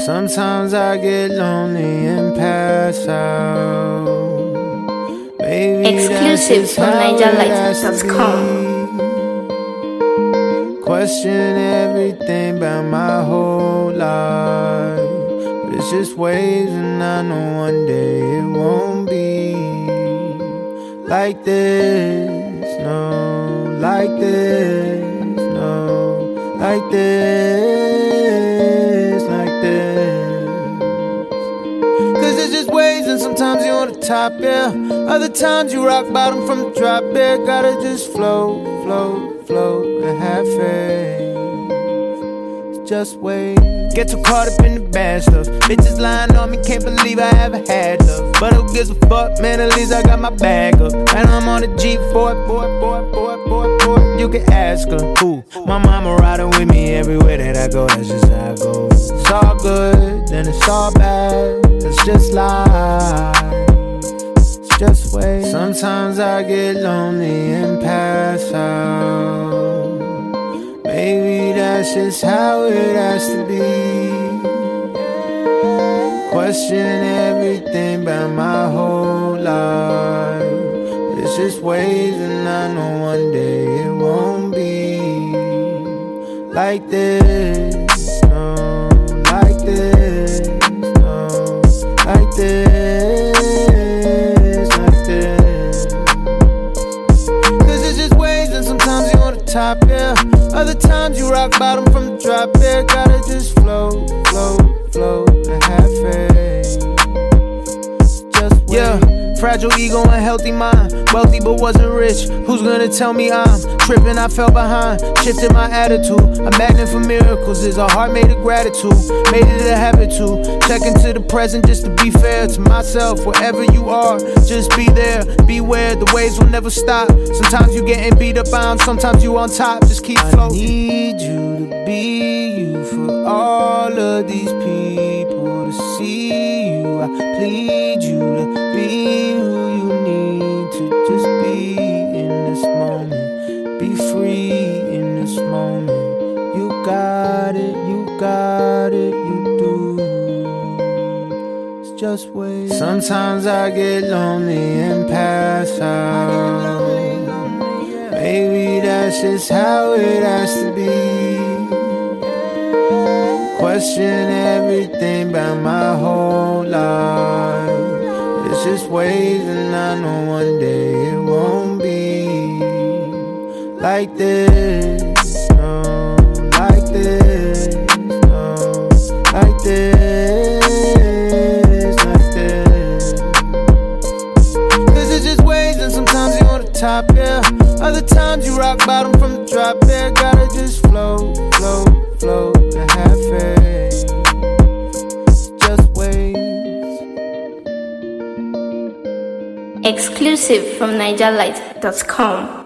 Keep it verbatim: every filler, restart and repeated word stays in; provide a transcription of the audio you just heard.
Sometimes I get lonely and pass out. Maybe Exclusive from Niger Light dot com. Question everything about my whole life, but it's just waves, and I know one day it won't be like this, no, like this, no, like this, like this. Cause it's just waves, and sometimes you're on the top, yeah. Other times you rock bottom from the drop, yeah. Gotta just float, float, float and have faith. It's just wait. Get too caught up in the bad stuff. Bitches lying on me, can't believe I ever had love. But who gives a fuck, man, at least I got my bag up. And I'm on the G four, boy, boy, boy, boy, boy. You can ask her, who? My mama riding with me everywhere that I go, that's just how I go. It's all good, then it's all bad. It's just life. It's just wait. Sometimes I get lonely and pass out. Maybe that's just how it has to be. Question everything about my whole life. It's just waves, and I know one day it won't be like this, no, like this, no, like this, like this. Cause it's just waves, and sometimes you're on the top, yeah. Other times you rock bottom from the drop, yeah. Gotta just float, float, float and have faith. Just wait. Yeah, fragile ego and healthy mind. Wealthy but wasn't rich. Who's gonna tell me I'm tripping? I fell behind, shifted my attitude. A magnet for miracles is a heart made of gratitude. Made it a habit to check into the present just to be fair to myself. Wherever you are, just be there. Beware, the waves will never stop. Sometimes you getting beat up on, sometimes you on top. Just keep floating. I need you to be you for all of these people to see you. I plead you to be who you need to just be in this moment. Be free in this moment. You got it, you got it, you do. It's just wait. Sometimes I get lonely and pass out. Maybe that's just how it has to be. Question everything about my whole life. It's just waves, and I know one day it won't be like this, no, like this, no, like this, like this. Cause it's just waves, and sometimes you're on the top, yeah. Other times you rock bottom from the drop, yeah. Gotta just float, float, float and have faith. Just wait. Exclusive from Niger Light dot com.